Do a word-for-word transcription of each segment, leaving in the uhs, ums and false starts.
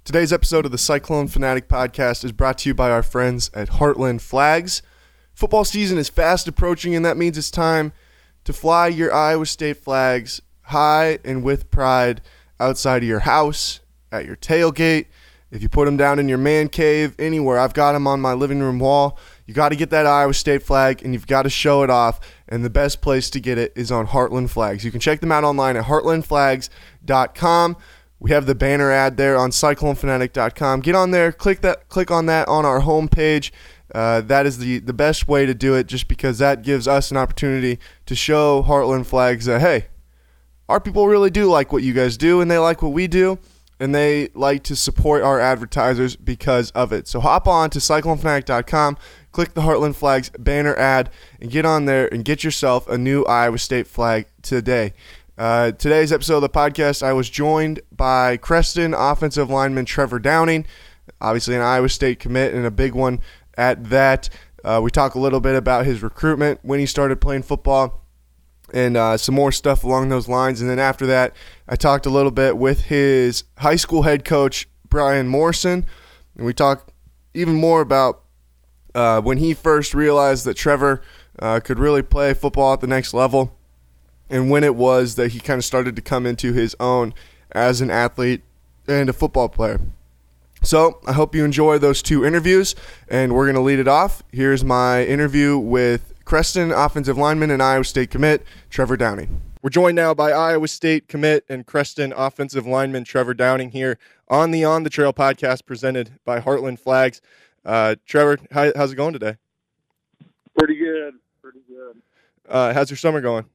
Today's episode of the Cyclone Fanatic Podcast is brought to you by our friends at Heartland Flags. Football season is fast approaching, and that means it's time to fly your Iowa State flags high and with pride outside of your house, at your tailgate. If you put them down in your man cave, anywhere. I've got them on my living room wall. You got to get that Iowa State flag, and you've got to show it off. And the best place to get it is on Heartland Flags. You can check them out online at heartland flags dot com. We have the banner ad there on cyclone fanatic dot com. Get on there, click that, click on that on our homepage. Uh, that is the, the best way to do it, just because that gives us an opportunity to show Heartland Flags that, hey, our people really do like what you guys do, and they like what we do, and they like to support our advertisers because of it. So hop on to cyclone fanatic dot com, click the Heartland Flags banner ad, and get on there and get yourself a new Iowa State flag today. Uh, today's episode of the podcast, I was joined by Creston offensive lineman Trevor Downing, obviously an Iowa State commit and a big one at that. Uh, we talk a little bit about his recruitment, when he started playing football, and uh, some more stuff along those lines. And then after that, I talked a little bit with his high school head coach, Brian Morrison, and we talked even more about uh, when he first realized that Trevor uh, could really play football at the next level, and when it was that he kind of started to come into his own as an athlete and a football player. So I hope you enjoy those two interviews, and we're going to lead it off. Here's my interview with Creston offensive lineman and Iowa State commit, Trevor Downing. We're joined now by Iowa State commit and Creston offensive lineman Trevor Downing here on the On the Trail podcast presented by Heartland Flags. Uh, Trevor, how, how's it going today? Pretty good, pretty good. Uh, how's your summer going?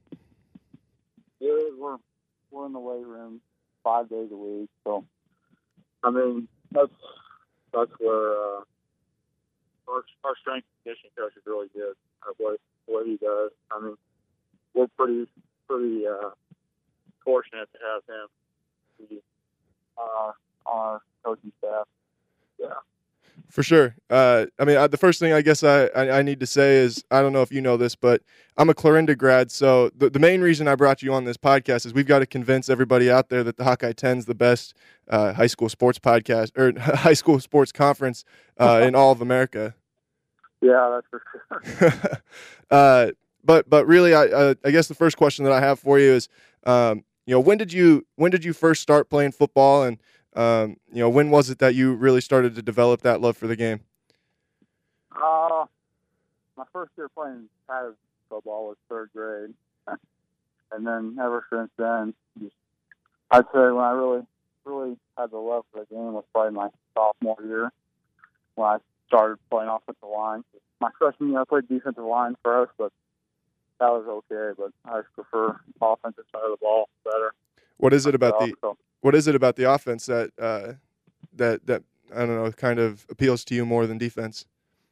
Good. We're we're in the weight room five days a week, so I mean that's that's where uh, our our strength and conditioning coach is really good at what what he does. I mean, we're pretty pretty uh, fortunate to have him be uh, on our coaching staff. Yeah. For sure. Uh, I mean, uh, the first thing I guess I, I, I need to say is, I don't know if you know this, but I'm a Clarinda grad. So the, the main reason I brought you on this podcast is we've got to convince everybody out there that the Hawkeye ten is the best uh, high school sports podcast or high school sports conference uh, in all of America. Yeah, that's for sure. uh, but but really, I uh, I guess the first question that I have for you is, um, you know, when did you when did you first start playing football, and Um, you know, when was it that you really started to develop that love for the game? Uh, my first year playing padded football was third grade. And then ever since then, just, I'd say when I really, really had the love for the game was probably my sophomore year when I started playing offensive line. My freshman year, I played defensive line for us, but that was okay. But I just prefer offensive side of the ball better. What is it about the so, What is it about the offense that uh, that that I don't know kind of appeals to you more than defense?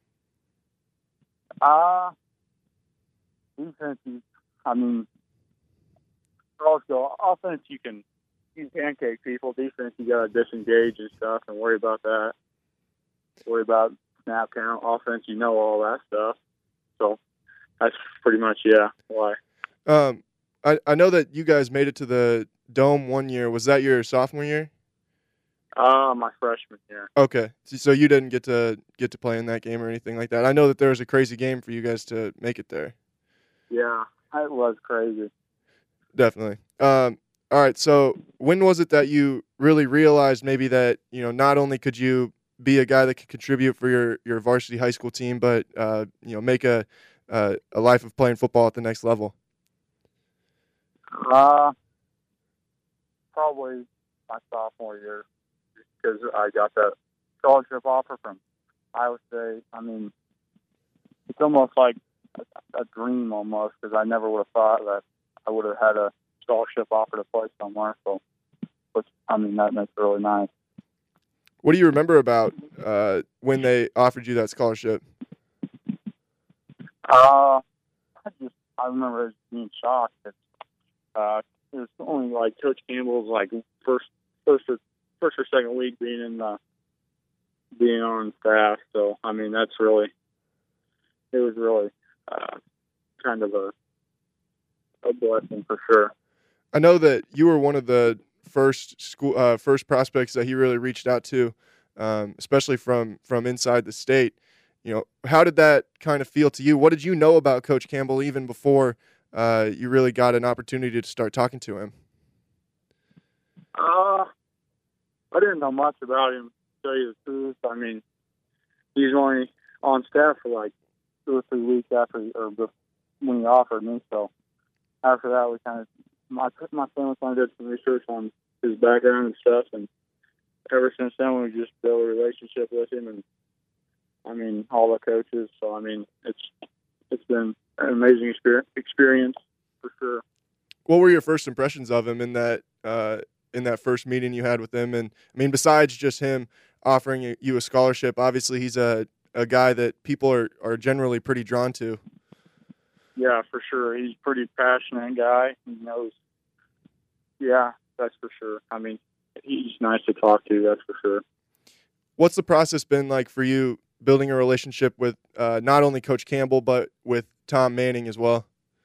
Uh defense. You, I mean, also offense. You can you can pancake people. Defense, you gotta disengage and stuff and worry about that. Worry about snap count. Offense, you know all that stuff. So that's pretty much yeah why. Um, I I know that you guys made it to the Dome one year. Was that your sophomore year? Uh, my freshman year. Okay, so you didn't get to get to play in that game or anything like that. I know that there was a crazy game for you guys to make it there. Yeah, it was crazy. Definitely. Um, all right. So when was it that you really realized maybe that, you know, not only could you be a guy that could contribute for your, your varsity high school team, but uh, you know, make a uh, a life of playing football at the next level? Uh. Probably my sophomore year, because I got that scholarship offer from Iowa State. I mean, it's almost like a, a dream almost, because I never would have thought that I would have had a scholarship offer to play somewhere. So, which I mean, that makes it really nice. What do you remember about uh, when they offered you that scholarship? Uh, I just I remember being shocked. That, uh, it was only like Coach Campbell's like first, first or first or second week being in the being on staff. So I mean, that's really it was really uh, kind of a a blessing for sure. I know that you were one of the first school, uh, first prospects that he really reached out to, um, especially from from inside the state. You know, how did that kind of feel to you? What did you know about Coach Campbell even before uh, you really got an opportunity to start talking to him? Uh, I didn't know much about him, to tell you the truth. I mean, he's only on staff for like two or three weeks after, or when he offered me. So after that, we kind of, my my family kind of did some research on his background and stuff, and ever since then, we just built a relationship with him, and I mean, all the coaches. So I mean, it's it's been an amazing experience, experience for sure. What were your first impressions of him in that uh, in that first meeting you had with him? And I mean, besides just him offering you a scholarship, obviously he's a, a guy that people are, are generally pretty drawn to. Yeah, for sure. He's a pretty passionate guy. He knows. Yeah, that's for sure. I mean, he's nice to talk to, that's for sure. What's the process been like for you building a relationship with uh, not only Coach Campbell, but with Tom Manning as well?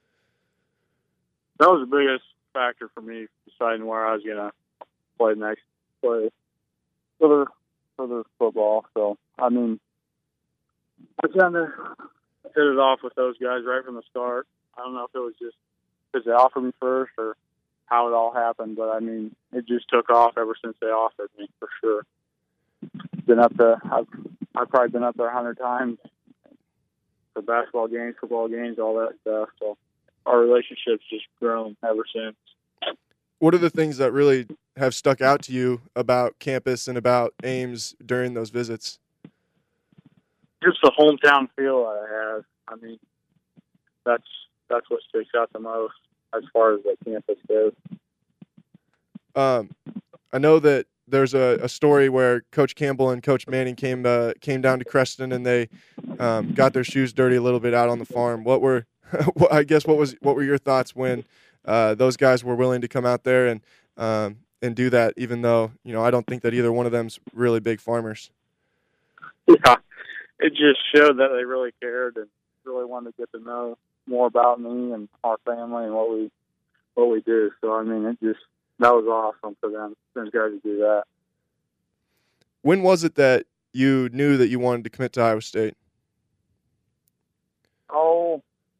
That was the biggest factor for me deciding where I was going to play next, play further, further football. So, I mean, I kind of hit it off with those guys right from the start. I don't know if it was just because they offered me first or how it all happened, but I mean, it just took off ever since they offered me, for sure. Been up to, I've, I've probably been up there a hundred times for basketball games, football games, all that stuff. So our relationship's just grown ever since. What are the things that really have stuck out to you about campus and about Ames during those visits? Just the hometown feel that it has. I mean, that's that's what sticks out the most as far as the campus goes. Um, I know that there's a, a story where Coach Campbell and Coach Manning came uh, came down to Creston and they um, got their shoes dirty a little bit out on the farm. What were, I guess, what was what were your thoughts when uh, those guys were willing to come out there and um, and do that? Even though, you know, I don't think that either one of them's really big farmers. Yeah, it just showed that they really cared and really wanted to get to know more about me and our family and what we what we do. So I mean, it just that was awesome for them, those guys to do that. When was it that you knew that you wanted to commit to Iowa State? Oh,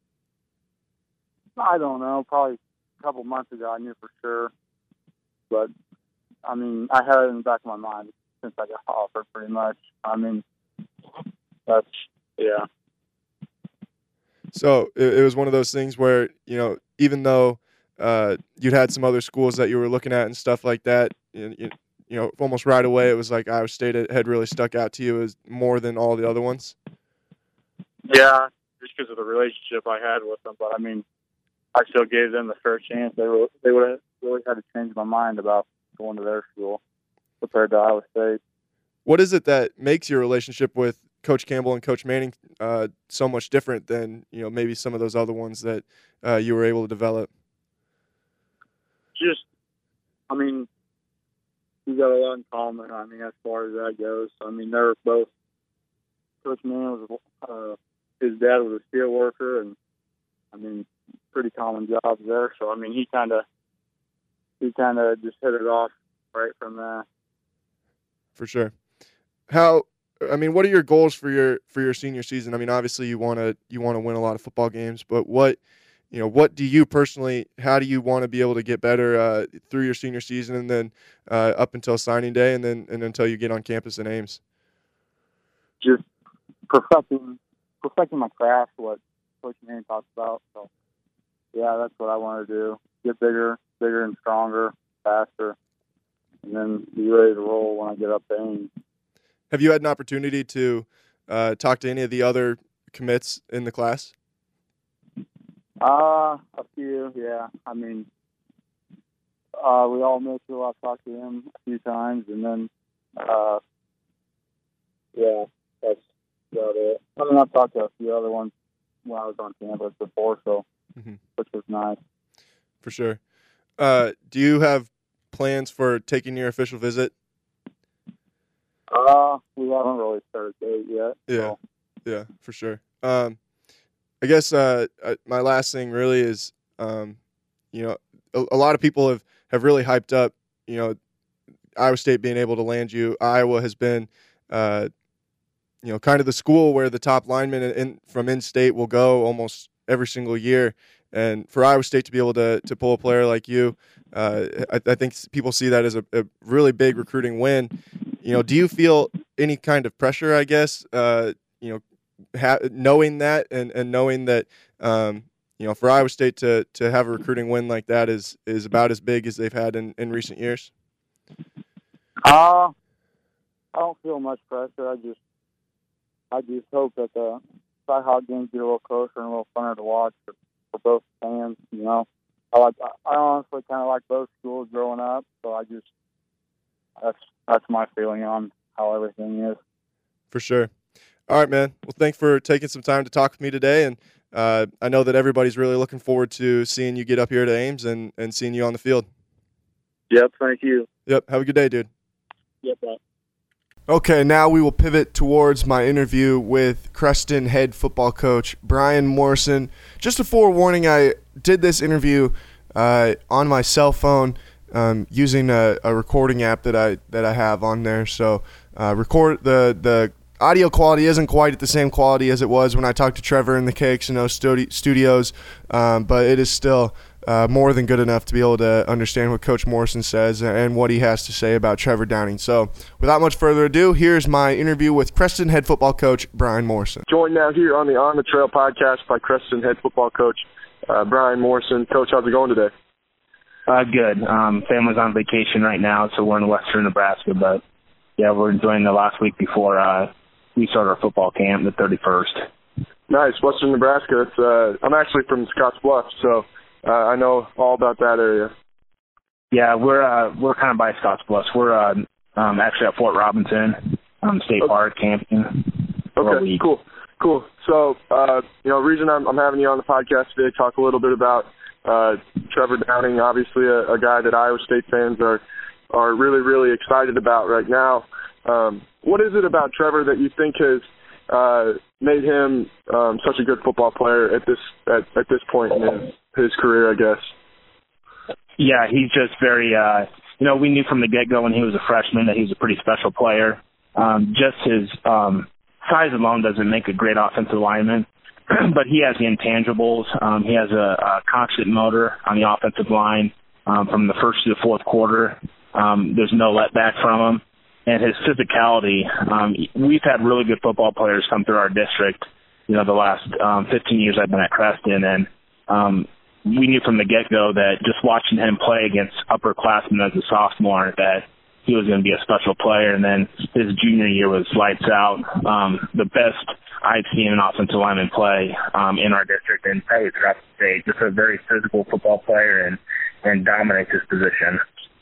I don't know. Probably a couple months ago, I knew for sure. But I mean, I had it in the back of my mind since I got offered, pretty much. I mean, that's yeah. So it, it was one of those things where, you know, even though uh, you'd had some other schools that you were looking at and stuff like that, you, you, you know, almost right away it was like Iowa State had really stuck out to you as more than all the other ones? Yeah, just because of the relationship I had with them. But, I mean, I still gave them the first chance. They were, they would have really had to change my mind about going to their school compared to Iowa State. What is it that makes your relationship with Coach Campbell and Coach Manning uh, so much different than, you know, maybe some of those other ones that uh, you were able to develop? Just, I mean, we got a lot in common. I mean, as far as that goes, I mean, they're both. Coach Manning was uh, his dad was a steel worker, and I mean, pretty common jobs there. So I mean, he kind of he kind of just hit it off right from there. For sure. How? I mean, what are your goals for your for your senior season? I mean, obviously you want to you want to win a lot of football games, but what you know, what do you personally? How do you want to be able to get better uh, through your senior season, and then uh, up until signing day, and then and until you get on campus in Ames? Just perfecting perfecting my craft, what Coach Manning talks about. So, yeah, that's what I want to do: get bigger, bigger and stronger, faster, and then be ready to roll when I get up to Ames. Have you had an opportunity to uh, talk to any of the other commits in the class? Uh, a few, yeah. I mean, uh, we all met through. I've talked to him a few times, and then, uh, yeah, that's about it. I mean, I've talked to a few other ones when I was on campus before, so mm-hmm. which was nice. For sure. Uh, do you have plans for taking your official visit? Uh, we haven't really started a date yet. Yeah, so. yeah, for sure. Um, I guess uh, my last thing really is, um, you know, a, a lot of people have, have really hyped up you know, Iowa State being able to land you. Iowa has been, uh, you know, kind of the school where the top linemen in, from in-state will go almost every single year. And for Iowa State to be able to to pull a player like you, uh, I, I think people see that as a, a really big recruiting win. You know, do you feel any kind of pressure, I guess, uh, you know, ha- knowing that and, and knowing that, um, you know, for Iowa State to to have a recruiting win like that is is about as big as they've had in, in recent years? Uh, I don't feel much pressure. I just I just hope that the Cyhawk games get a little closer and a little funner to watch for, for both fans. You know, I like I honestly kind of like both schools growing up, so I just that's that's my feeling on how everything is. For sure. All right, man. Well, thanks for taking some time to talk with me today, and uh, I know that everybody's really looking forward to seeing you get up here to Ames and, and seeing you on the field. Yep. Thank you. Yep. Have a good day, dude. Yep. Bye. Okay, now we will pivot towards my interview with Creston head football coach Brian Morrison. Just a forewarning, I did this interview uh, on my cell phone um, using a, a recording app that I that I have on there. So uh, record the the audio quality isn't quite at the same quality as it was when I talked to Trevor in the K X N O studi- studios, um, but it is still Uh, more than good enough to be able to understand what Coach Morrison says and what he has to say about Trevor Downing. So without much further ado, here's my interview with Creston head football coach Brian Morrison. Joined now here on the On the Trail podcast by Creston head football coach uh, Brian Morrison. Coach, how's it going today? Uh, good. Um, family's on vacation right now, so we're in western Nebraska. But, yeah, we're enjoying the last week before uh, we start our football camp, the thirty-first. Nice. Western Nebraska. It's, uh, I'm actually from Scotts Bluff, so uh, I know all about that area. Yeah, we're uh, we're kind of by Scotts Bluff. We're uh, um, actually at Fort Robinson um, State okay. Park camping. Okay, cool. Cool. So, uh, you know, the reason I'm, I'm having you on the podcast today, talk a little bit about uh, Trevor Downing, obviously a, a guy that Iowa State fans are are really, really excited about right now. Um, what is it about Trevor that you think has uh, made him um, such a good football player at this at, at this point in his, his career, I guess? Yeah, he's just very, uh, you know, we knew from the get-go when he was a freshman that he was a pretty special player. Um, just his um, size alone doesn't make a great offensive lineman, but he has the intangibles. Um, he has a, a constant motor on the offensive line um, from the first to the fourth quarter. Um, there's no letback from him. And his physicality, um, we've had really good football players come through our district, you know, the last um, fifteen years I've been at Creston, and um, we knew from the get-go that just watching him play against upperclassmen as a sophomore that he was going to be a special player. And then his junior year was lights out. Um, the best I've seen an offensive lineman play um, in our district and probably throughout the state. Just a very physical football player and, and dominates his position.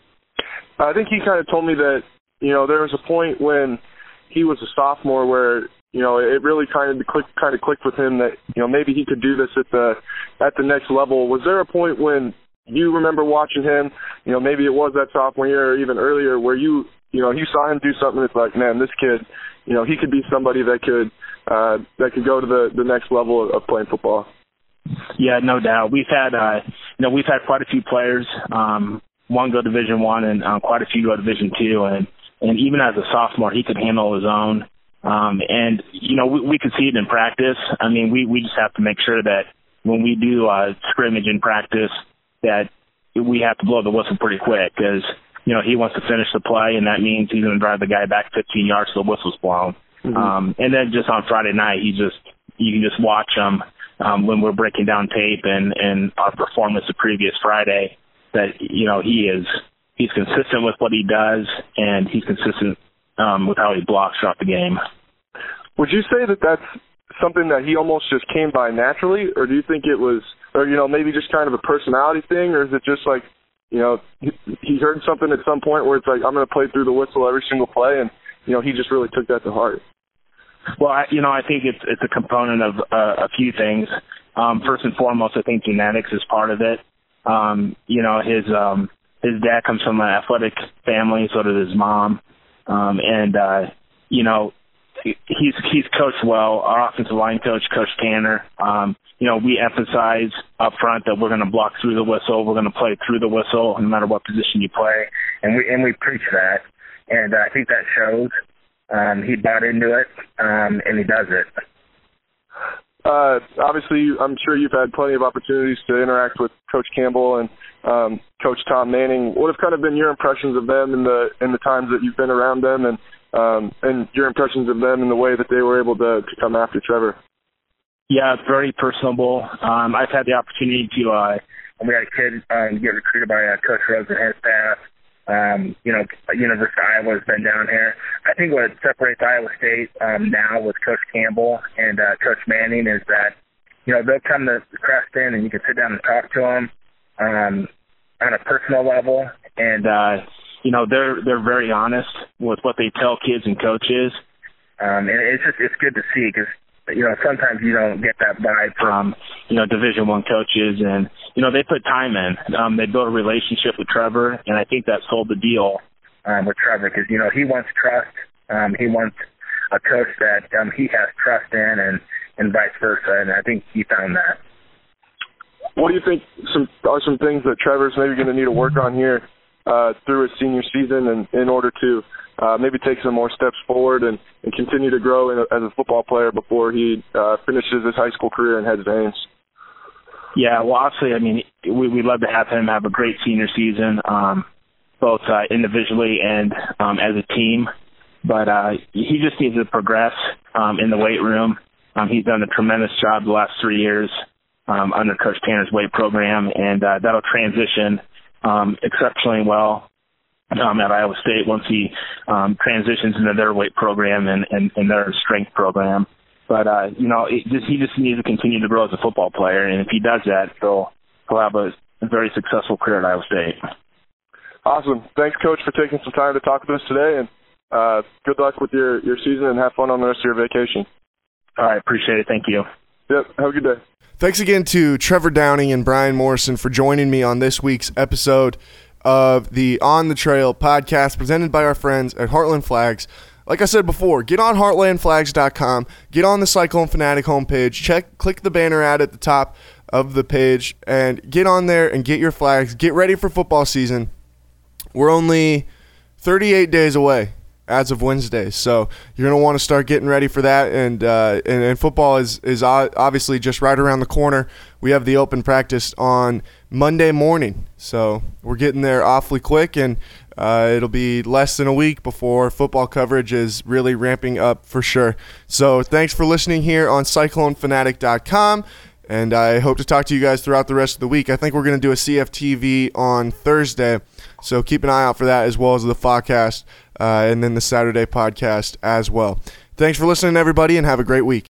I think he kind of told me that, you know, there was a point when he was a sophomore where, you know, it really kind of clicked, kind of clicked with him that, you know, maybe he could do this at the at the next level. Was there a point when you remember watching him, you know, maybe it was that sophomore year or even earlier where you, you know, you saw him do something that's like, man, this kid, you know, he could be somebody that could uh, that could go to the, the next level of playing football? Yeah, no doubt. We've had, uh, you know, we've had quite a few players, um, one go Division One and um, quite a few go Division Two, and and even as a sophomore, he could handle his own. Um, and, you know, we, we could see it in practice. I mean, we, we just have to make sure that when we do uh, scrimmage in practice that we have to blow the whistle pretty quick because, you know, he wants to finish the play, and that means he's going to drive the guy back fifteen yards till the whistle's blown. Mm-hmm. Um, and then just on Friday night, he just you can just watch him um, when we're breaking down tape and, and our performance the previous Friday that, you know, he is – he's consistent with what he does, and he's consistent um, with how he blocks throughout the game. Would you say that that's something that he almost just came by naturally, or do you think it was, or, you know, maybe just kind of a personality thing, or is it just like, you know, he heard something at some point where it's like, I'm going to play through the whistle every single play, and, you know, he just really took that to heart? Well, I, you know, I think it's it's a component of uh, a few things. Um, first and foremost, I think genetics is part of it. Um, you know, his um, – His dad comes from an athletic family, so does his mom. Um, and, uh, you know, he's he's coached well. Our offensive line coach, Coach Tanner, um, you know, we emphasize up front that we're going to block through the whistle. We're going to play through the whistle no matter what position you play, and we and we preach that. And uh, I think that shows. Um, he bought into it, um, and he does it. Uh, obviously, I'm sure you've had plenty of opportunities to interact with Coach Campbell and um, Coach Tom Manning. What have kind of been your impressions of them in the in the times that you've been around them, and um, and your impressions of them in the way that they were able to, to come after Trevor? Yeah, very personable. Um, I've had the opportunity to. Uh, we had a kid um, get recruited by uh, Coach Rose and his staff. Um, you know, University of Iowa has been down here. I think what separates Iowa State um, now with Coach Campbell and uh, Coach Manning is that, you know, they'll come to Creston and you can sit down and talk to them um, on a personal level. And, uh, you know, they're they're very honest with what they tell kids and coaches. Um, and it's just it's good to see because, you know, sometimes you don't get that vibe from, you know, Division One coaches. And, you know, they put time in. Um, they built a relationship with Trevor, and I think that sold the deal um, with Trevor because, you know, he wants trust. Um, he wants a coach that um, he has trust in and, and vice versa, and I think he found that. What do you think some are some things that Trevor's maybe going to need to work on here uh, through his senior season and in order to Uh, maybe take some more steps forward and, and continue to grow in a, as a football player before he uh, finishes his high school career and heads to Ames? Yeah, well, obviously, I mean, we, we'd love to have him have a great senior season, um, both uh, individually and um, as a team. But uh, he just needs to progress um, in the weight room. Um, he's done a tremendous job the last three years um, under Coach Tanner's weight program, and uh, that'll transition um, exceptionally well Um, at Iowa State once he um, transitions into their weight program and, and, and their strength program. But, uh, you know, it just, he just needs to continue to grow as a football player, and if he does that, he'll, he'll have a, a very successful career at Iowa State. Awesome. Thanks, Coach, for taking some time to talk with us today, and uh, good luck with your, your season and have fun on the rest of your vacation. All right, appreciate it. Thank you. Yep, have a good day. Thanks again to Trevor Downing and Brian Morrison for joining me on this week's episode of the On the Trail podcast presented by our friends at Heartland Flags. Like I said before, get on heartland flags dot com, get on the Cyclone Fanatic homepage, check, click the banner ad at the top of the page, and get on there and get your flags. Get ready for football season. We're only thirty-eight days away as of Wednesday, so you're going to want to start getting ready for that, and, uh, and, and football is, is obviously just right around the corner. We have the open practice on Monday morning, so we're getting there awfully quick, and uh, it'll be less than a week before football coverage is really ramping up for sure. So thanks for listening here on cyclone fanatic dot com, and I hope to talk to you guys throughout the rest of the week. I think we're going to do a C F T V on Thursday, so keep an eye out for that as well as the podcast uh, and then the Saturday podcast as well. Thanks for listening, everybody, and have a great week.